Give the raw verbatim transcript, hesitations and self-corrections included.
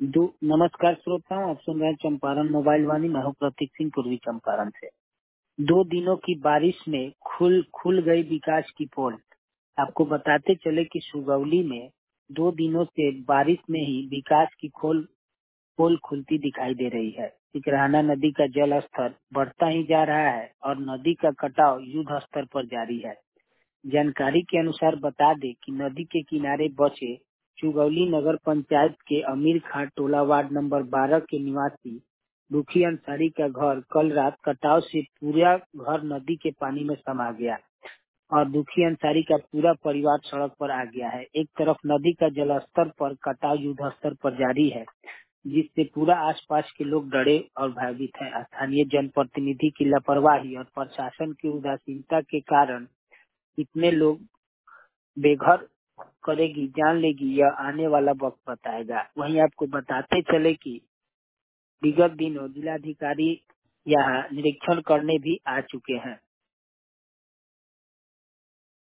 दो नमस्कार श्रोताओं, आप सुन रहे हैं चंपारण मोबाइल वाणी। मैं हूं प्रतीक सिंह, पूर्वी चंपारण से। दो दिनों की बारिश में खुल खुल गई विकास की पोल। आपको बताते चले कि सुगौली में दो दिनों से बारिश में ही विकास की खोल पोल खुलती दिखाई दे रही है। सिकरहाना नदी का जल स्तर बढ़ता ही जा रहा है और नदी का कटाव युद्ध स्तर पर जारी है। जानकारी के अनुसार बता दें कि नदी के किनारे बसे चुगौली नगर पंचायत के अमीर खां टोला वार्ड नंबर बारह के निवासी दुखी अंसारी का घर कल रात कटाव से पूरा घर नदी के पानी में समा गया और दुखी अंसारी का पूरा परिवार सड़क पर आ गया है। एक तरफ नदी का जलस्तर पर कटाव युद्ध स्तर पर जारी है, जिससे पूरा आसपास के लोग डरे और भयभीत हैं। स्थानीय जनप्रतिनिधि की लापरवाही और प्रशासन की उदासीनता के कारण कितने लोग बेघर करेगी जान लेगी, यह आने वाला वक्त बताएगा। वहीं आपको बताते चले कि विगत दिनों जिलाधिकारी यहाँ निरीक्षण करने भी आ चुके हैं।